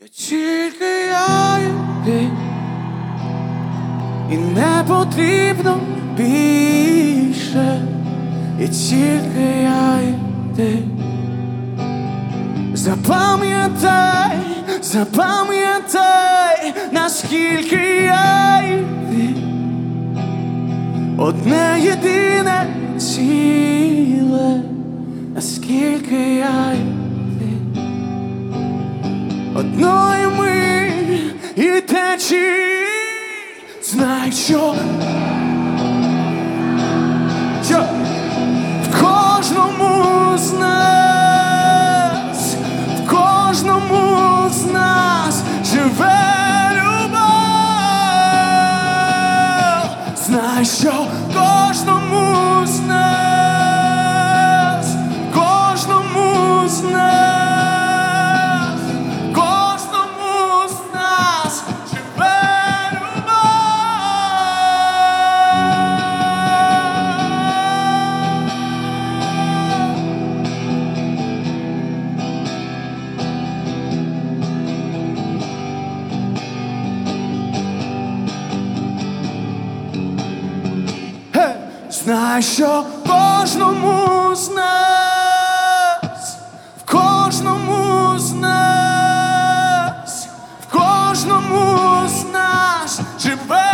Я тільки я і ти, і не потрібно більше. Я тільки я і ти. Запам'ятай, запам'ятай, наскільки я і ти одне єдине ціле, наскільки я і ти одної милі і течії. Знай, що в кожному з нас, в кожному з нас живе любов. Знай, що в кожному з нас, в кожному з нас, в кожному з нас живе знай, що в кожному з нас, в кожному з нас, в кожному з нас живе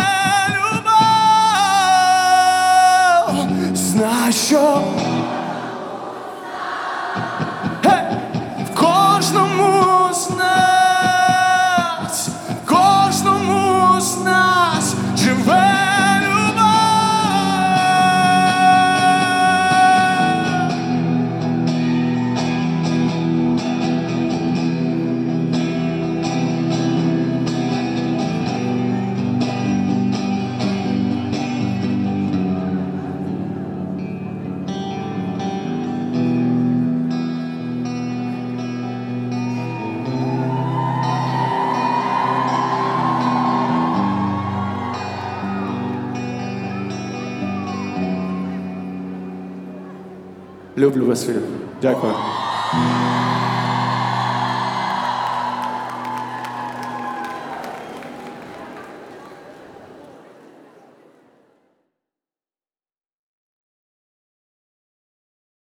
любов. Знай, що в кожному з нас, в кожному з нас живе. Люблю вас, Філіп. Дякую.